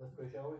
Let's pray, shall we?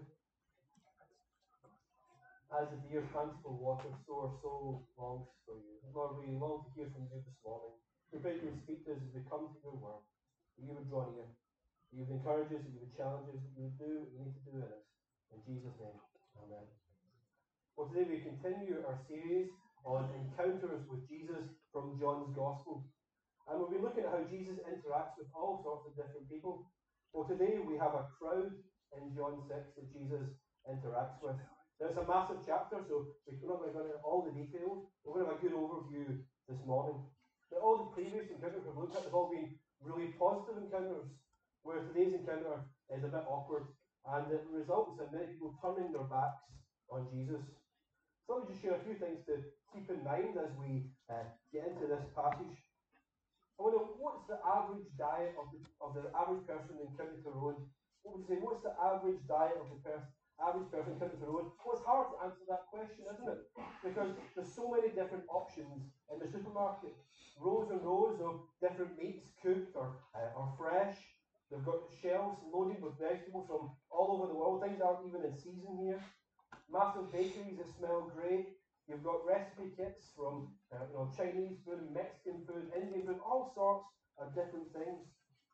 As the deer pants for water, so our soul longs for you. Lord, we long to hear from you this morning. We pray you would speak to us as we come to your word, that you would draw near, that you would encourage us, that you would challenge us, that you would do what you need to do in us. In Jesus' name, amen. Well, today we continue our series on encounters with Jesus from John's Gospel. And we'll be looking at how Jesus interacts with all sorts of different people. Well, today we have a crowd in John 6 that Jesus interacts with. Now, it's a massive chapter, so we're not going to go into all the details. We're going to have a good overview this morning. Now, all the previous encounters we've looked at have all been really positive encounters, whereas today's encounter is a bit awkward, and it results in many people turning their backs on Jesus. So let me just share a few things to keep in mind as we get into this passage. I wonder, what's the average diet of the average person in County Tyrone? What would you say? What's the average diet of the average person in County Tyrone? Well, it's hard to answer that question, isn't it? Because there's so many different options in the supermarket. Rows and rows of different meats, cooked or fresh. They've got shelves loaded with vegetables from all over the world. Things aren't even in season here. Massive bakeries that smell great. You've got recipe kits from Chinese food, Mexican food, Indian food, all sorts of different things.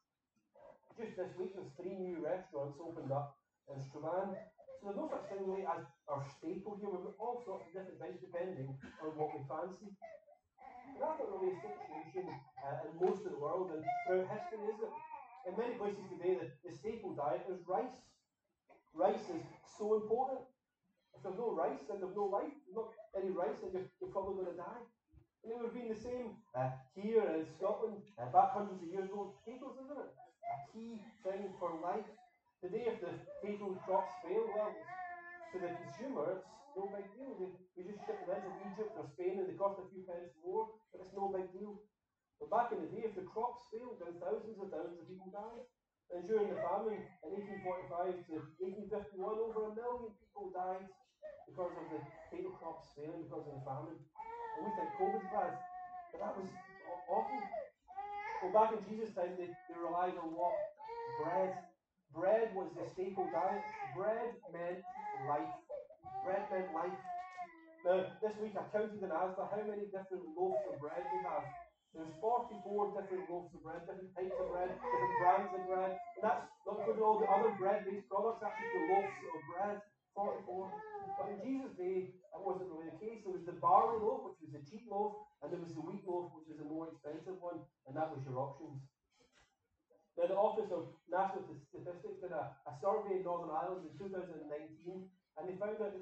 Just this week, there's 3 new restaurants opened up in Strabane. So there's no such thing really as our staple here. We've got all sorts of different things depending on what we fancy. And that's not really a situation in most of the world and throughout history, is it? In many places today, the staple diet is rice. Rice is so important. If there's no rice, then there's no life. If there's not any rice, then you're probably going to die. And it would have been the same here in Scotland, back hundreds of years ago. Potatoes, isn't it? A key thing for life. Today, if the potato crops fail, well, to the consumer, it's no big deal. We just ship them into Egypt or Spain and they cost a few pence more, but it's no big deal. But back in the day, if the crops failed, then thousands of people died. And during the famine in 1845 to 1851, over 1 million people died because of the potato crops failing because of the famine. And we think COVID's bad, but that was awful. Well, back in Jesus' time, they relied on what? Bread. Bread was the staple diet. Bread meant life. Bread meant life. Now, this week I counted in Asda how many different loaves of bread we have. There's 44 different loaves of bread, different types of bread, different brands of bread. And that's not including all the other bread-based products, that's just the loaves of bread. 44. But in Jesus' day, that wasn't really the case. There was the barley loaf, which was the cheap loaf, and there was the wheat loaf, which was the more expensive one, and that was your options. Now, the Office of National Statistics did a survey in Northern Ireland in 2019, and they found out that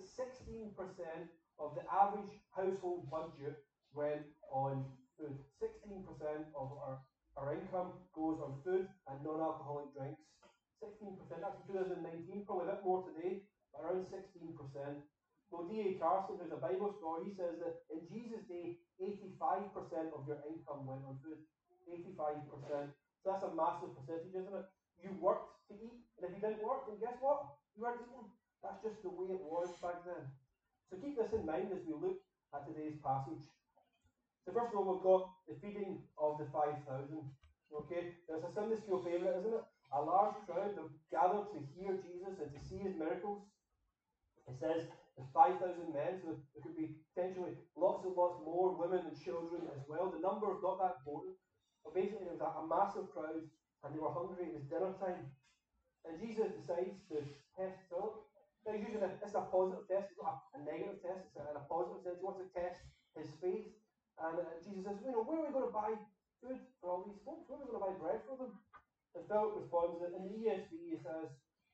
16% of the average household budget went on food. 16% of our income goes on food and non-alcoholic drinks. 16%, that's in 2019, probably a bit more today, but around 16%. Well, D.A. Carson, who's a Bible scholar, he says that in Jesus' day, 85% of your income went on food. 85%. So that's a massive percentage, isn't it? You worked to eat, and if you didn't work, then guess what? You weren't eating. That's just the way it was back then. So keep this in mind as we look at today's passage. So first of all, we've got the feeding of the 5,000. Okay, there's a Sunday school favourite, isn't it? A large crowd have gathered to hear Jesus and to see his miracles. It says there's 5,000 men, so there could be potentially lots and lots more women and children as well. The number is not that important. But basically, there was a massive crowd and they were hungry. It was dinner time. And Jesus decides to test Philip. Now, usually it's a positive test, it's not a negative test, it's in a positive sense. He wants to test his faith. And Jesus says, where are we going to buy food for all these folks? Where are we going to buy bread for them? And Philip responds that in the ESV he says,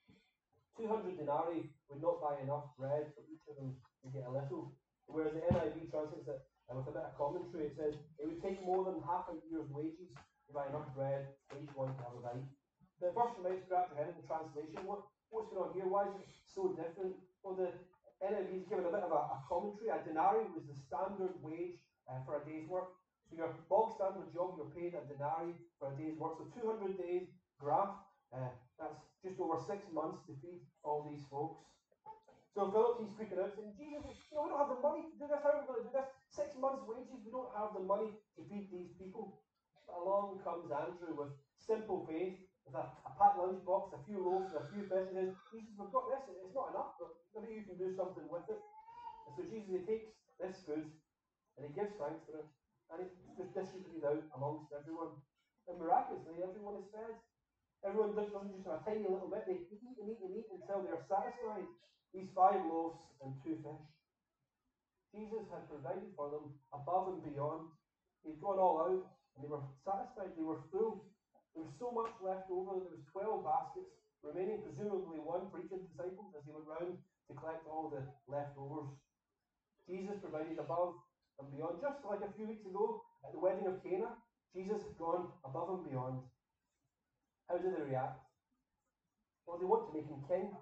200 denarii would not buy enough bread for each of them to get a little. Whereas the NIV translates it with a bit of commentary. It says it would take more than half a year's wages to buy enough bread for each one to have a bite. Now, first you might scratch your head in the translation. What's going on here? Why is it so different? Well, the NIV is given a bit of a commentary. A denarii was the standard wage for a day's work. So your bog standard job, you're paid a denarii for a day's work. So 200 days graft. That's just over 6 months to feed all these folks. So Philip, he's freaking out, saying, Jesus, we don't have the money to do this. How are we going to do this? 6 months' wages, we don't have the money to feed these people. But along comes Andrew with simple faith. with a packed lunchbox, a few loaves, and a few fish, and says, Jesus, we've got this, it's not enough, but maybe you can do something with it. And so Jesus, he takes this food, and he gives thanks for it, and it's just distributed out amongst everyone. And miraculously, everyone is fed. Everyone doesn't just have a tiny little bit, they eat and eat and eat until they are satisfied. These 5 loaves and 2 fish. Jesus had provided for them above and beyond. He'd gone all out, and they were satisfied, they were full. There was so much left over that there was 12 baskets remaining, presumably one for each of the disciples as they went round to collect all the leftovers. Jesus provided above and beyond. Just like a few weeks ago at the wedding of Cana, Jesus had gone above and beyond. How did they react? Well, they want to make him king.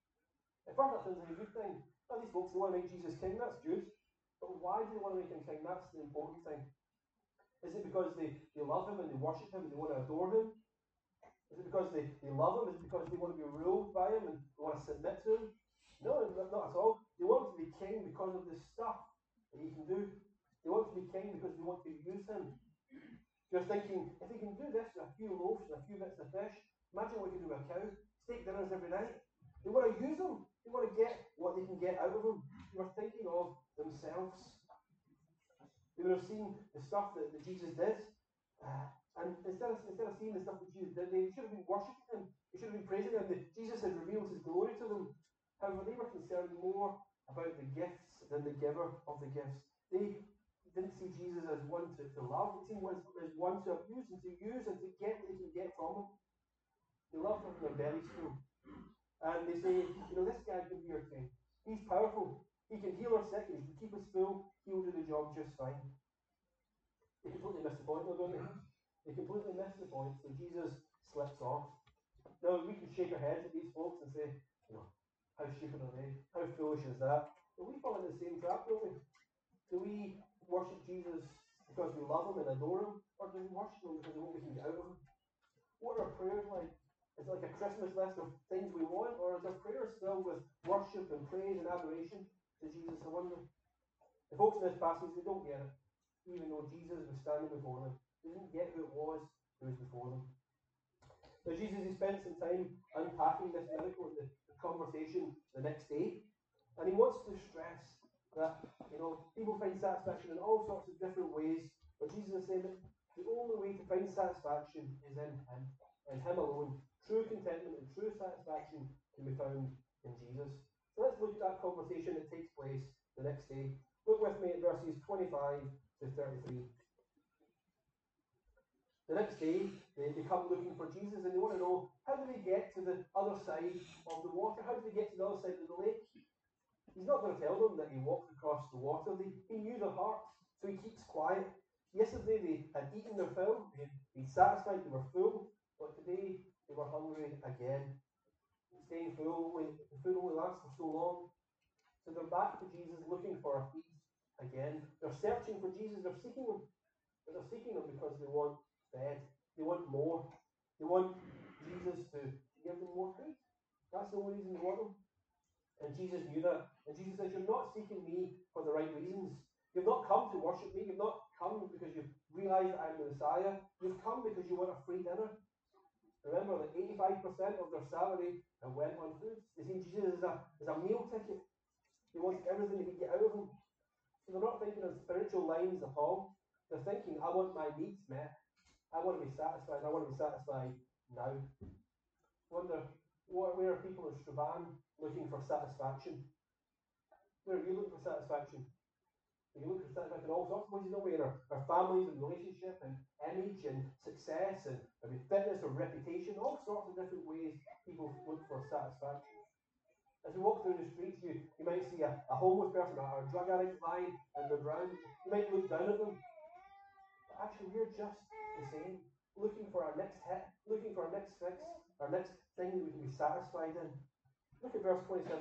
At first that sounds like a good thing. Now these folks, they want to make Jesus king, that's good. But why do they want to make him king? That's the important thing. Is it because they love him and they worship him and they want to adore him? Is it because they love him? Is it because they want to be ruled by him and they want to submit to him? No, not at all. They want to be king because of the stuff that he can do. They want to be king because they want to use him. You're thinking, if they can do this with a few loaves and a few bits of fish, imagine what we can do with a cow. Steak dinners every night. They want to use them. They want to get what they can get out of them. They were thinking of themselves. They would have seen the stuff that Jesus did. And instead of seeing the stuff that Jesus did, they should have been worshipping him. They should have been praising him. Jesus had revealed his glory to them. However, they were concerned more about the gifts than the giver of the gifts. They didn't see Jesus as one to love. They seen him as one to abuse and to use and to get what they can get from him. They loved him from their bellies full. And they say, this guy can be your king. He's powerful. He can heal our sick. He can keep us full. He will do the job just fine. They completely miss the point, though, don't they? They completely miss the point. So Jesus slips off. Now, we can shake our heads at these folks and say, how stupid are they? How foolish is that? But we fall into the same trap, don't we? Do we worship Jesus because we love him and adore him? Or do we worship him because of what we can get out of him? What are our prayers like? Is it like a Christmas list of things we want? Or is our prayers filled with worship and praise and adoration to Jesus? I wonder. The folks in this passage, they don't get it. Even though Jesus was standing before them. They didn't get who it was who was before them. Now Jesus, he spent some time unpacking this miracle, the conversation the next day. And he wants to stress that, people find satisfaction in all sorts of different ways. But Jesus is saying that the only way to find satisfaction is in him. In him alone. True contentment and true satisfaction can be found in Jesus. So let's look at that conversation that takes place the next day. Look with me at verses 25 to 33. The next day, they come looking for Jesus and they want to know, how do they get to the other side of the water? How do they get to the other side of the lake? He's not going to tell them that he walked across the water. He knew their hearts, so he keeps quiet. Yesterday they had eaten their fill, they'd been satisfied, they were full, but today they were hungry again. Staying full, the food only lasts for so long. So they're back to Jesus looking for a feast again. They're searching for Jesus, they're seeking him. But they're seeking him because they want fed. They want more. They want Jesus to give them more food. That's the only reason they want him. And Jesus knew that. And Jesus says, you're not seeking me for the right reasons. You've not come to worship me. You've not come because you've realized that I'm the Messiah. You've come because you want a free dinner. Remember that 85% of their salary went on food. They see Jesus as a meal ticket. He wants everything they can get out of him. So they're not thinking of spiritual lines at all. They're thinking, I want my needs met. I want to be satisfied. I want to be satisfied now. I wonder, where are people in Strabane looking for satisfaction? Where are you looking for satisfaction? Are you looking for satisfaction in all sorts of ways? In our families and relationship and image and success and maybe fitness or reputation, all sorts of different ways people look for satisfaction. As we walk through the streets, you might see a homeless person or a drug addict lying on the ground. You might look down at them. But actually, we're just the same. Looking for our next hit, looking for our next fix, our next thing that we can be satisfied in. Look at verse 27.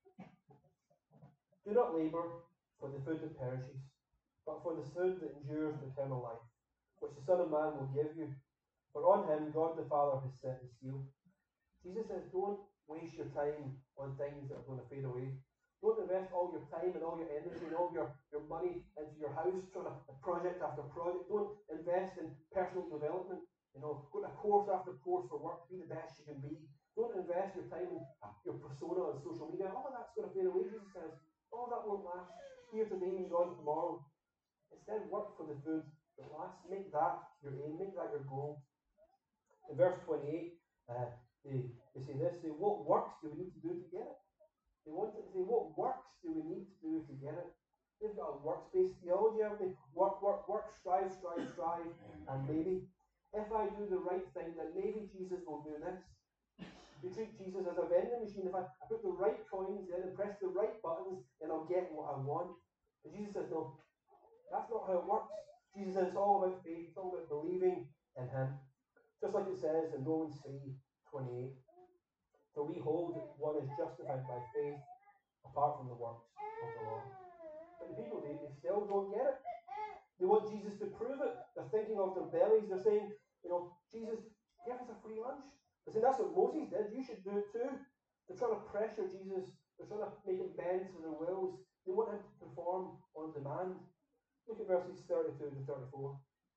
Do not labour for the food that perishes, but for the food that endures to eternal life, which the Son of Man will give you. For on him God the Father has set his seal. Jesus says, don't waste your time on things that are going to fade away. Don't invest all your time and all your energy and all your money into your house, trying to project after project. Don't invest in personal development. Go to course after course for work to be the best you can be. Don't invest your time in your persona on social media. All of that's going to fade away, Jesus says. All that won't last. Here today and gone tomorrow. Instead, work for the food that lasts. Make that your aim. Make that your goal. In verse 28, they say this. They say, what works do we need to do to get it? They want to say, what works do we need to do to get it? They've got a works-based theology, haven't they? Work, work, work, strive, strive, strive, and maybe. If I do the right thing, then maybe Jesus will do this. They treat Jesus as a vending machine. If I put the right coins in and press the right buttons, then I'll get what I want. But Jesus says, no, that's not how it works. Jesus says it's all about faith. It's all about believing in Him. Just like it says in Romans 3:28. For we hold that one is justified by faith apart from the works of the law. But the people, they still don't get it. They want Jesus to prove it. They're thinking of their bellies. They're saying, Jesus, give us a free lunch. They're saying that's what Moses did. You should do it too. They're trying to pressure Jesus. They're trying to make him bend to their wills. They want him to perform on demand. Look at verses 32 to 34.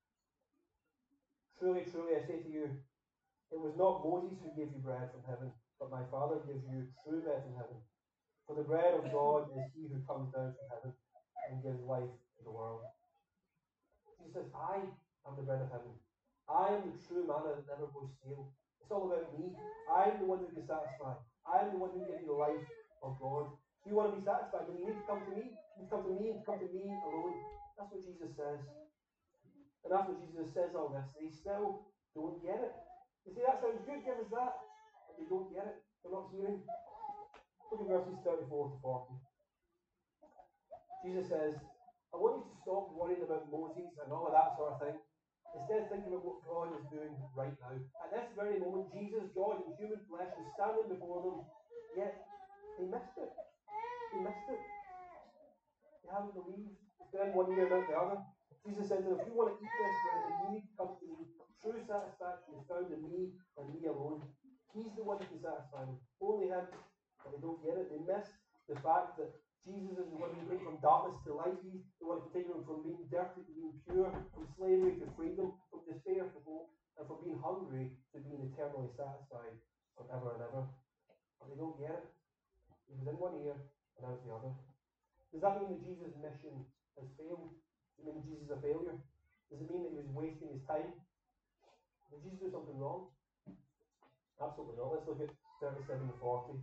Truly, truly, I say to you, it was not Moses who gave you bread from heaven, but my Father gives you true bread from heaven. For the bread of God is he who comes down from heaven and gives life to the world. Jesus says, I am the bread of heaven. I am the true manna that never goes stale. It's all about me. I am the one who can satisfy. I am the one who gives you the life of God. Do you want to be satisfied? Then you need to come to me. You need to come to me and come to me alone. That's what Jesus says. And after Jesus says all this, they still don't get it. They say, that sounds good, give us that. But they don't get it. They're not hearing. Look at verses 34 to 40. Jesus says, I want you to stop worrying about Moses and all of that sort of thing. Instead, think about what God is doing right now. At this very moment, Jesus, God in human flesh, is standing before them, yet they missed it. They missed it. They haven't believed. It's been one ear and out the other. Jesus said to them, if you want to eat this bread, then you need to come to me. True satisfaction is found in me and me alone. He's the one who can satisfy them. Only Him. But they don't get it. They miss the fact that Jesus is the one who can take from darkness to light. He's the one who can take them from being dirty to being pure, from slavery to freedom, from despair to hope, and from being hungry to being eternally satisfied forever and ever. But they don't get it. He was in one ear and out the other. Does that mean that Jesus' mission has failed? Does it mean that Jesus is a failure? Does it mean that he was wasting his time? Did Jesus do something wrong? Absolutely not. Let's look at 37 to 40.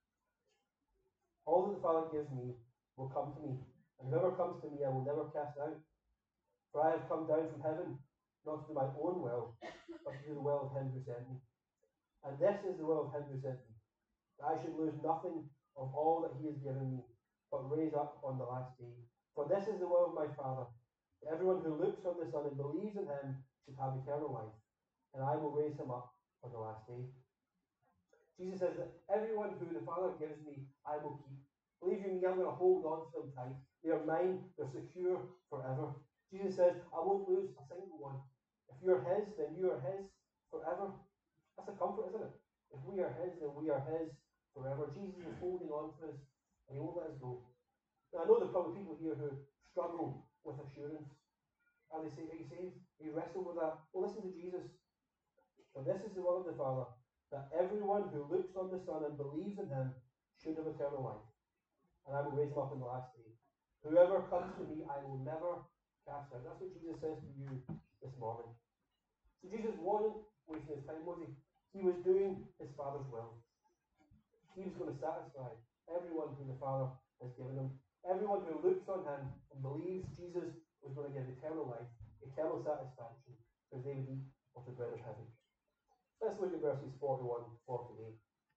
All that the Father gives me will come to me, and whoever comes to me I will never cast out. For I have come down from heaven, not to do my own will, but to do the will of him who sent me. And this is the will of him who sent me, that I should lose nothing of all that he has given me, but raise up on the last day. For this is the will of my Father, that everyone who looks on the Son and believes in him should have eternal life, and I will raise him up on the last day. Jesus says that everyone who the Father gives me, I will keep. Believe you me, I'm going to hold on to them tight. They are mine, they're secure forever. Jesus says, I won't lose a single one. If you're his, then you are his forever. That's a comfort, isn't it? If we are his, then we are his forever. Jesus is holding on to us, and he won't let us go. Now, I know there are probably people here who struggle with assurance. And they say, are you saved? You wrestle with that. Well, listen to Jesus. For this is the will of the Father, that everyone who looks on the Son and believes in him should have eternal life, and I will raise him up in the last day. Whoever comes to me, I will never cast out. That's what Jesus says to you this morning. So Jesus wasn't wasting his time, was he? He was doing his Father's will. He was going to satisfy everyone who the Father has given him. Everyone who looks on him and believes Jesus was going to give eternal life, eternal satisfaction, because they would eat of the bread of heaven. Let's look at verses 41 to 48.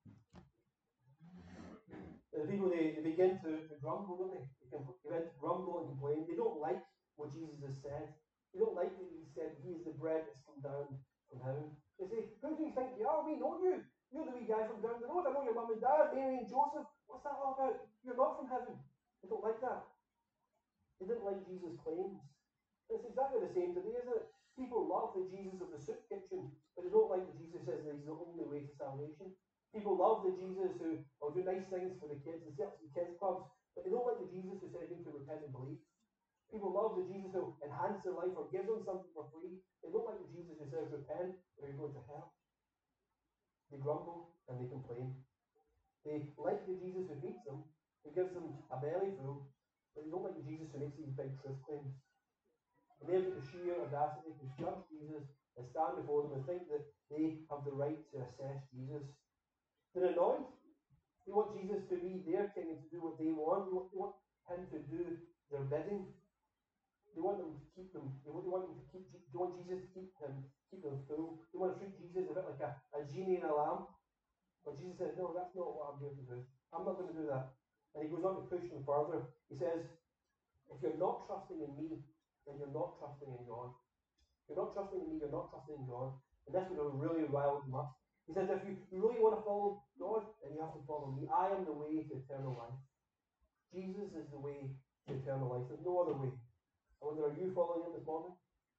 The people, they begin to grumble, don't they? They begin to grumble and complain. They don't like what Jesus has said. They don't like that he said he is the bread that's come down from heaven. They say, who do you think you are? We know you. You're the wee guy from down the road. I know your mum and dad, Mary and Joseph. What's that all about? You're not from heaven. They don't like that. They didn't like Jesus' claims. It's exactly the same today, isn't it? People love the Jesus of the soup kitchen, but they don't like that Jesus says that he's the only way to salvation. People love the Jesus who will do nice things for the kids and set up some kids clubs, but they don't like the Jesus who said you can repent and believe. People love the Jesus who enhances their life or gives them something for free. They don't like the Jesus who says, repent or you're going to hell. They grumble and they complain. They like the Jesus who feeds them, who gives them a belly full, but they don't like the Jesus who makes these big truth claims. And they've got the sheer audacity to judge Jesus and stand before them and think that they have the right to assess Jesus. They're annoyed. They want Jesus to be their king and to do what they want. They want him to do their bidding. They want them to keep them. They want them to keep. They want Jesus to keep them full. They want to treat Jesus a bit like a genie in a lamp. But Jesus says, no, that's not what I'm here to do. I'm not going to do that. And he goes on to push them further. He says, if you're not trusting in me, then you're not trusting in God. If you're not trusting in me, you're not trusting in God. And this would have really riled them up. He says, if you really want to follow God, then you have to follow me. I am the way to eternal life. Jesus is the way to eternal life. There's no other way. I wonder, are you following him this morning?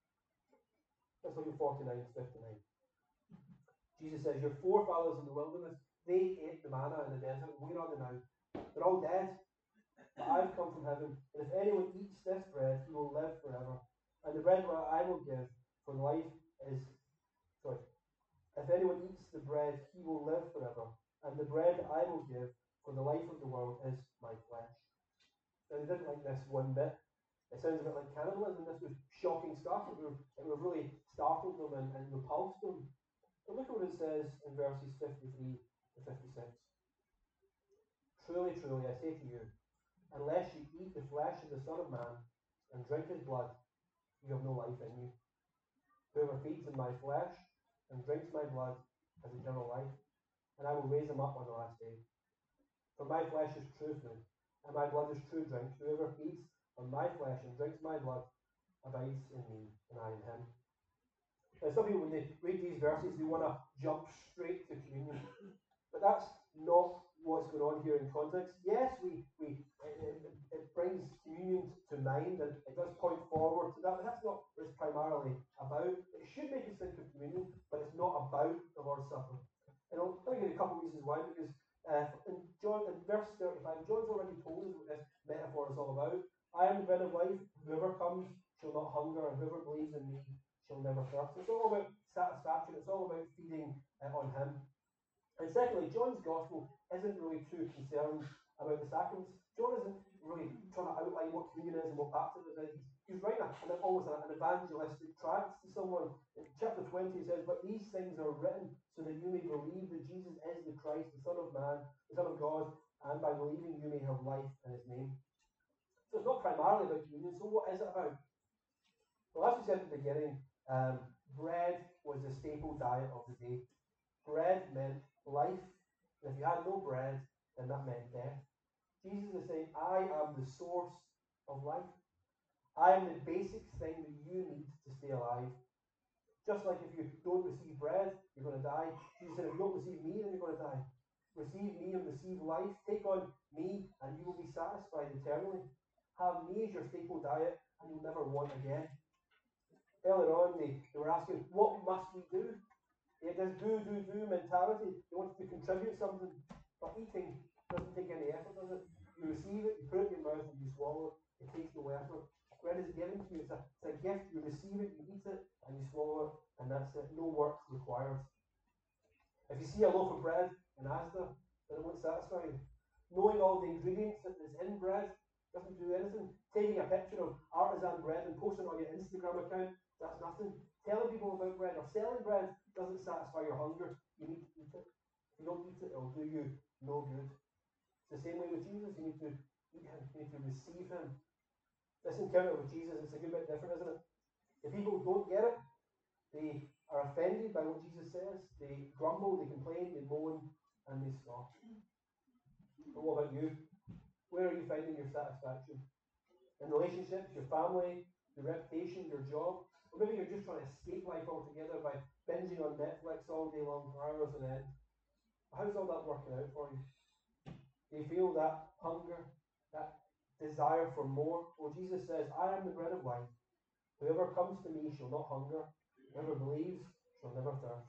Let's look at 49 to 59. Jesus says, your forefathers in the wilderness, they ate the manna in the desert. Where are they now? They're all dead. But I've come from heaven, and if anyone eats this bread, he will live forever. And the bread that I will give for life is, if anyone eats the bread, he will live forever. And the bread that I will give for the life of the world is my flesh. Now, they didn't like this one bit. It sounds a bit like cannibalism. This was shocking stuff. It would have really startled them and repulsed them. But look at what it says in verses 53 to 56. Truly, truly, I say to you, unless you eat the flesh of the Son of Man and drink his blood, you have no life in you. Whoever feeds on my flesh and drinks my blood has eternal life, and I will raise him up on the last day. For my flesh is true food, and my blood is true drink. Whoever feeds on my flesh and drinks my blood abides in me, and I in him. Now, some people, when they read these verses, they want to jump straight to communion. But that's not what's going on here in context. Yes, it brings communion to mind, and it does point forward to that, but that's not what it's primarily about. It should make us think of communion, but it's not about the Lord's Supper. And I'll give you a couple of reasons why, because in verse 35, John's already told us what this metaphor is all about. I am the bread of life. Whoever comes shall not hunger, and whoever believes in me shall never thirst. It's all about satisfaction. It's all about feeding on him. And secondly, John's gospel isn't really too concerned about the sacraments. John isn't really trying to outline what communion is and what baptism is. He's writing almost an evangelistic tract to someone. In chapter 20 it says, but these things are written so that you may believe that Jesus is the Christ, the Son of Man, the Son of God, and by believing you may have life in his name. So it's not primarily about communion, so what is it about? Well, as we said at the beginning, bread was the staple diet of the day. Bread meant life, and if you had no bread, then that meant death. Jesus is saying, I am the source of life. I am the basic thing that you need to stay alive. Just like if you don't receive bread, you're going to die. Jesus said, if you don't receive me, then you're going to die. Receive me and receive life. Take on me, and you will be satisfied eternally. Have me as your staple diet, and you'll never want again. Earlier on, they were asking, what must we do? It is do mentality. They want to contribute something, but eating doesn't take any effort, does it? You receive it, you put it in your mouth, and you swallow it. It takes no effort. Bread is given to you. It's a gift. You receive it, you eat it, and you swallow it, and that's it. No work required. If you see a loaf of bread in Asda, then it won't satisfy you. Knowing all the ingredients that is in bread doesn't do anything. Taking a picture of artisan bread and posting it on your Instagram account, that's nothing. Telling people about bread or selling bread doesn't satisfy your hunger. You need to eat it. If you don't eat it, it'll do you no good. It's the same way with Jesus. You need to eat him. You need to receive him. This encounter with Jesus, it's a good bit different, isn't it? If people don't get it, they are offended by what Jesus says. They grumble, they complain, they moan, and they scoff. But what about you? Where are you finding your satisfaction? In relationships, your family, your reputation, your job? Or maybe you're just trying to escape life altogether by binging on Netflix all day long for hours on end. How's all that working out for you? Do you feel that hunger, that desire for more? Well, Jesus says, I am the bread of life. Whoever comes to me shall not hunger. Whoever believes shall never thirst.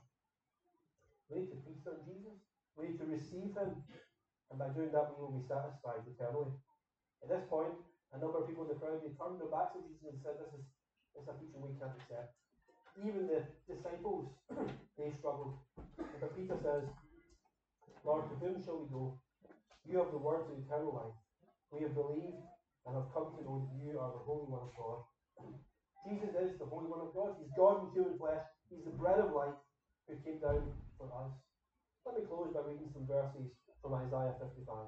We need to feast on Jesus. We need to receive him. And by doing that, we will be satisfied eternally. At this point, A number of people in the crowd, they turned their backs on Jesus and said, this is a teaching we can't accept. Even the disciples, they struggled. But Peter says, Lord, to whom shall we go? You have the words of eternal life. We have believed and have come to know that you are the Holy One of God. Jesus is the Holy One of God. He's God in human flesh. He's the bread of life who came down for us. Let me close by reading some verses from Isaiah 55.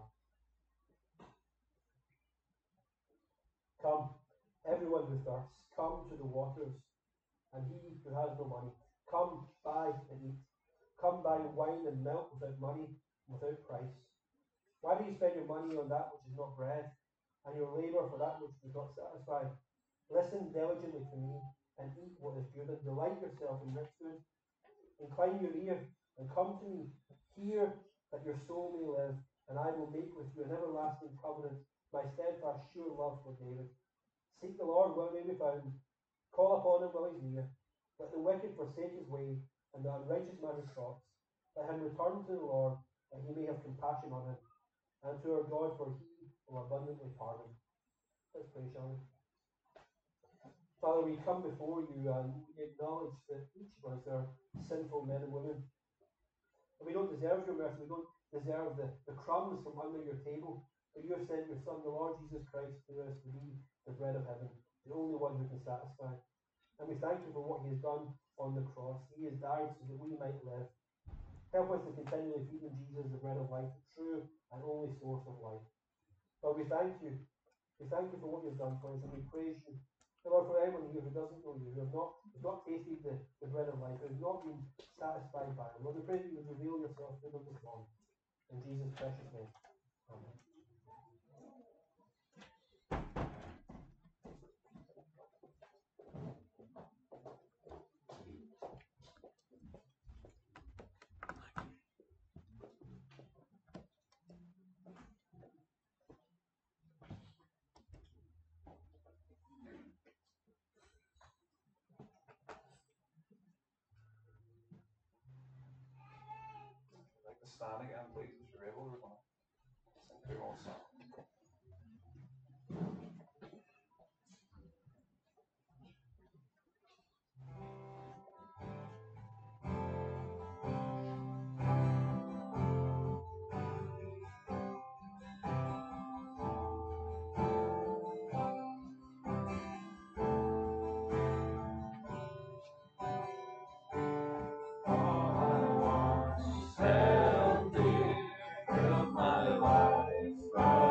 Come, everyone who thirsts, come to the waters, and he who has no money, come buy and eat. Come buy wine and milk without money and without price. Why do you spend your money on that which is not bread, and your labour for that which does not satisfy? Listen diligently to me, and eat what is good, and delight yourself in rich food. Incline your ear, and come to me. Hear that your soul may live, and I will make with you an everlasting covenant, my steadfast sure love for David. Seek the Lord while he may be found. Call upon him while he's near. Let the wicked forsake his way, and the unrighteous man his thoughts. Let him return to the Lord, that he may have compassion on him, and to our God, for he will abundantly pardon. Let's pray, shall we? Father, we come before you and we acknowledge that each of us are sinful men and women. And we don't deserve your mercy. We don't deserve the crumbs from under your table. But you have sent your Son, the Lord Jesus Christ, to us to be the bread of heaven, the only one who can satisfy. And we thank you for what he has done on the cross. He has died so that we might live. Help us to continually feed on Jesus, the bread of life, the true and only source of life. Lord, we thank you. We thank you for what you've done for us, and we praise you. And Lord, for anyone here who doesn't know you, who has not tasted the bread of life, who has not been satisfied by it, Lord, we pray that you would reveal yourself to them this morning. In Jesus' precious name. Amen. Like to stand again, please, if you're able. We're going to sing two more songs. Help me, fill my life.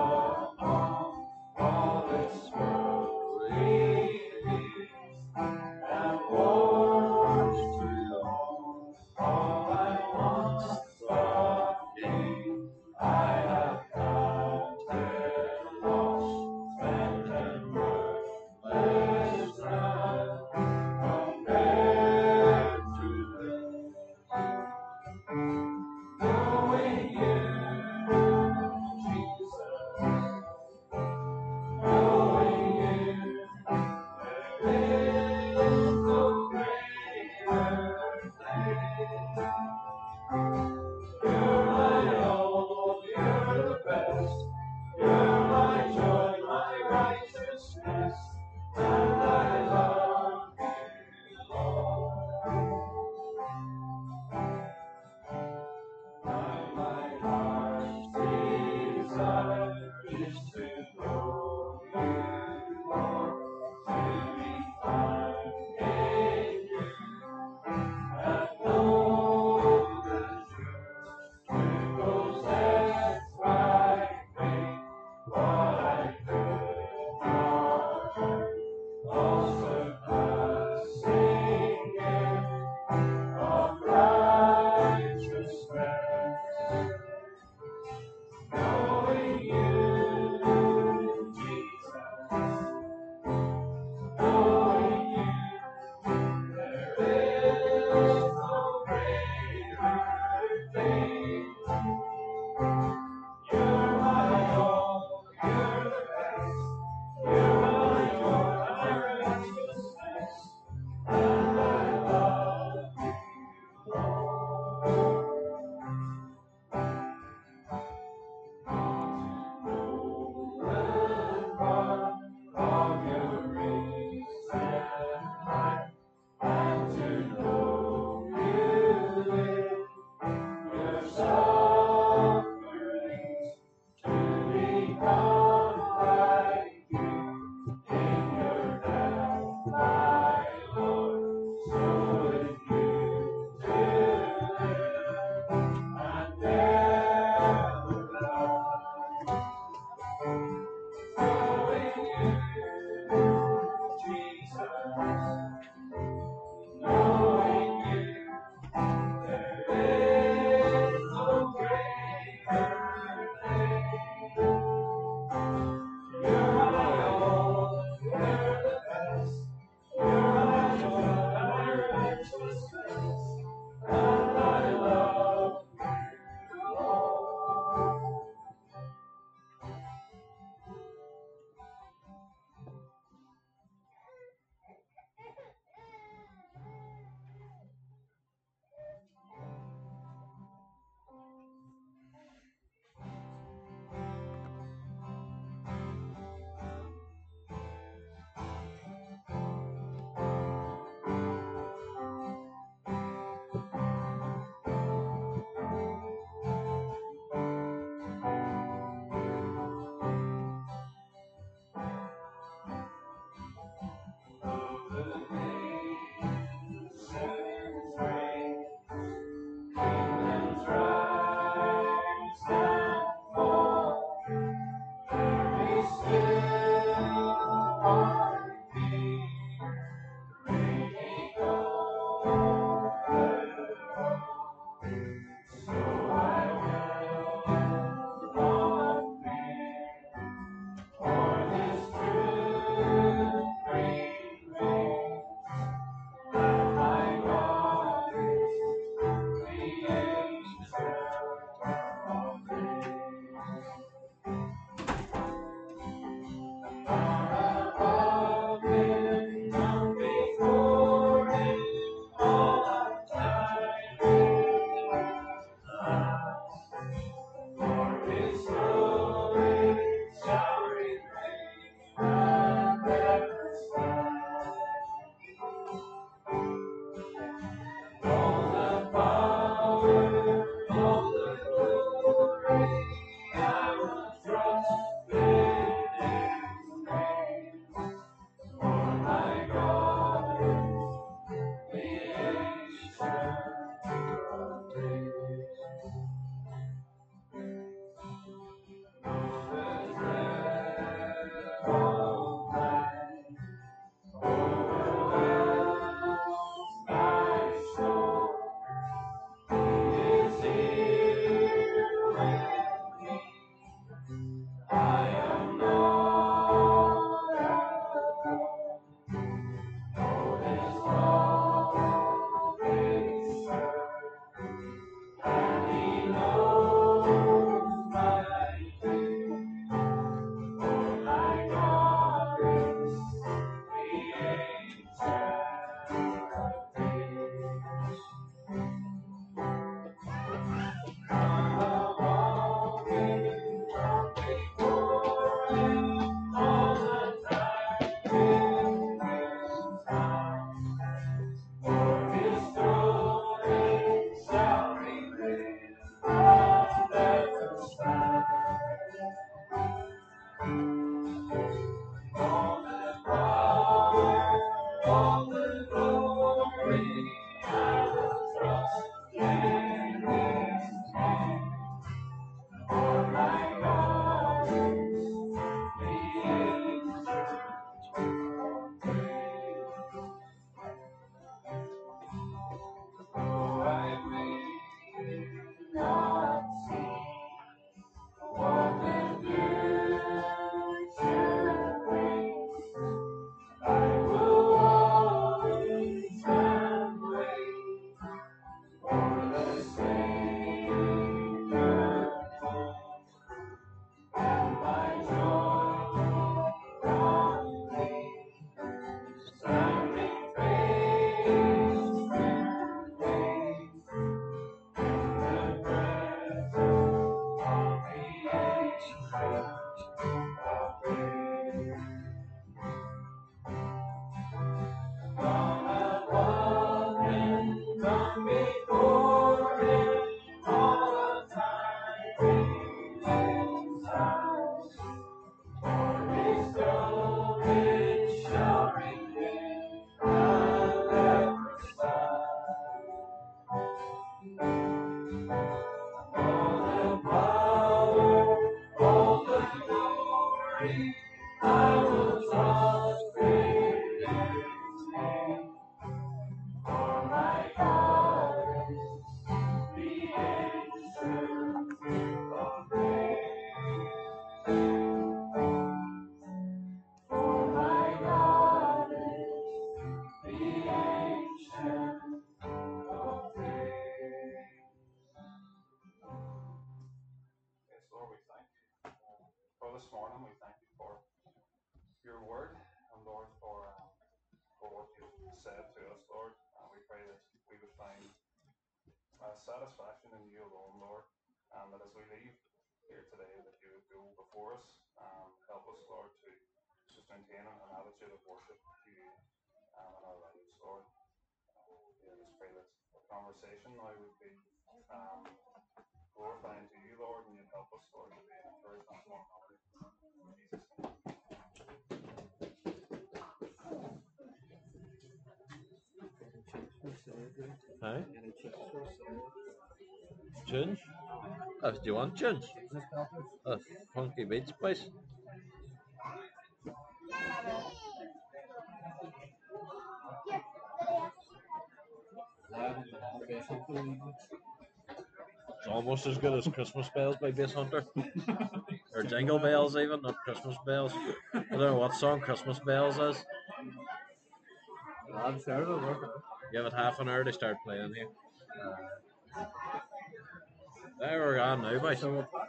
this morning we thank you for your word, and Lord, for what you've said to us, Lord. And we pray that we would find satisfaction in you alone, Lord, and that as we leave here today, that you would go before us and help us, Lord, to just maintain an attitude of worship to you in our lives, Lord. Yeah, just pray that the conversation now would be glorifying to you, Lord, and you'd help us, Lord, to be encouraged on one another. In Jesus' name. Aye. Tunes? Do you want tunes? Funky beats, please. It's almost as good as Christmas Bells by Bass Hunter. Or Jingle Bells even, not Christmas Bells. I don't know what song Christmas Bells is. I'm sure it'll work. Give it half an hour to start playing here. There we're on now, boys.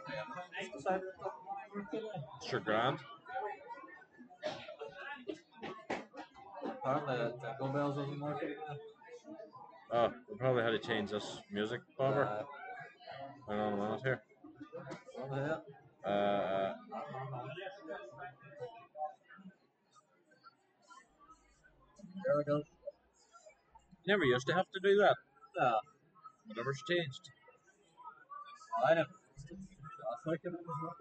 It's your grand. Apparently that Jingle Bells doesn't work. Oh, we probably had to change this music bobber. Hang on a minute here. There we go. Never used to have to do that. Yeah. Whatever's changed. I know. Last week it was working.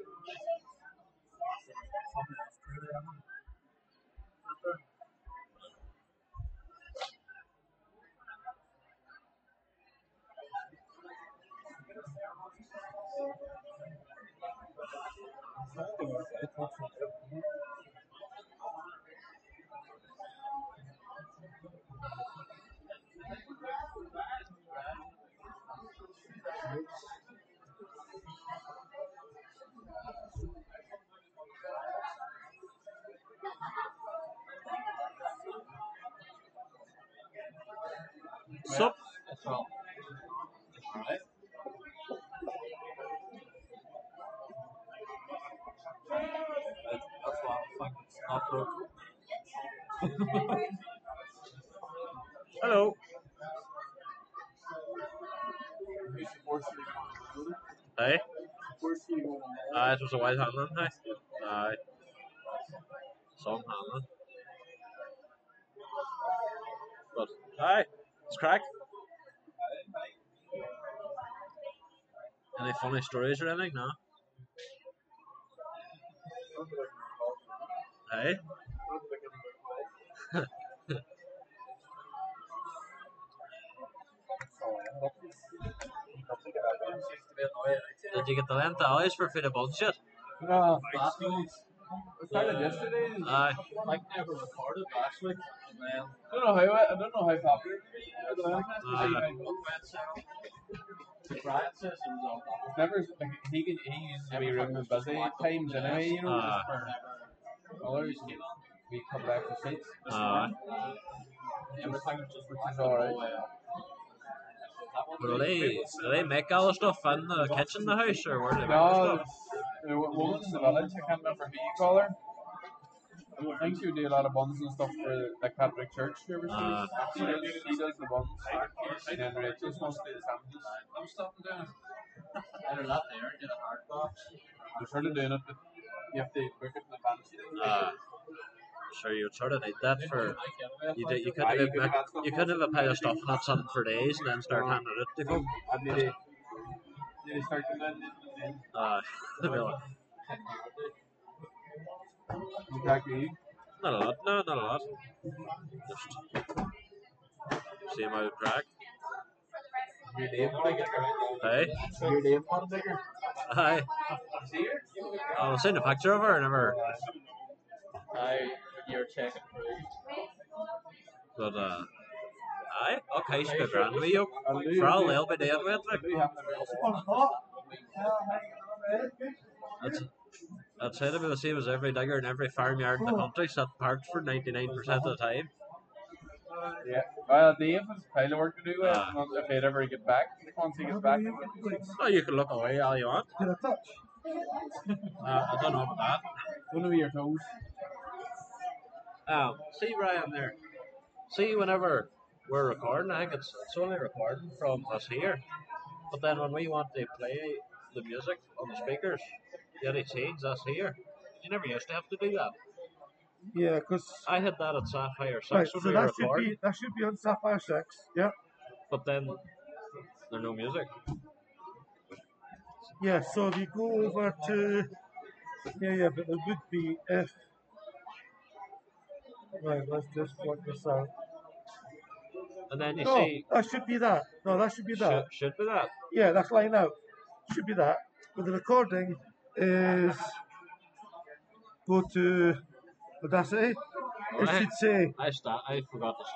Sup? That's all. Alright. That's why I'm fucking not broke. Hello. Hey? It was a while handling, hey? Aye. Some handling. But, aye. It's crack. Any funny stories or anything? No? Hey? Did you get the length of eyes for the bullshit? No, I started yesterday. Aye. Like never recorded last week. I don't know how popular Brian says it was all it's never like he uses to be room with busy times anyway, you know, just for others. We come back for seats. everything was just Which is alright. Do they make all the stuff in the kitchen, the house, or where do they make the No, stuff? the woman in the village, I can't remember who you call her. I think she would do a lot of buns and stuff for the Catholic Church overseas. She does the buns, and then Rachel's mostly the sandwiches. I'm stopping down. Either that there, get a hard box. They're sort of doing it, but you have to book it in advance. Sure, you'd sort of need that for. You couldn't have a pile of stuff and have something for days and then start handing it to folk. And they start doing that. Exactly. Not a lot, no, not a lot. Just same old crack. Your name bigger. Hey? Your name bigger. Aye. I've seen a picture of her, I never. You're checking But, aye, okay, she's got grand with you. For all they'll be doing with it. That's it, about the same as every digger in every farmyard in the country, sat parked for 99% of the time. Yeah. Well, Dave has pile of work to do if he'd ever get back. Once he gets back. Oh, you can look away all you want. I don't know about that. Don't know your toes. See Ryan there. See, whenever we're recording, I think it's only recording from us here. But then when we want to play the music on the speakers, the other scenes, us here, you never used to have to do that. Yeah, because I had that at Sapphire 6 right, when so we were that should recording, be on Sapphire 6. Yeah, but then there's no music. yeah. So if you go over to yeah, but it would be if right. Let's just work this out. And then you No, see, that should be that. No, that should be that. should be that. Yeah, that's line out. Should be that. But the recording is go to Audacity. It should say I forgot to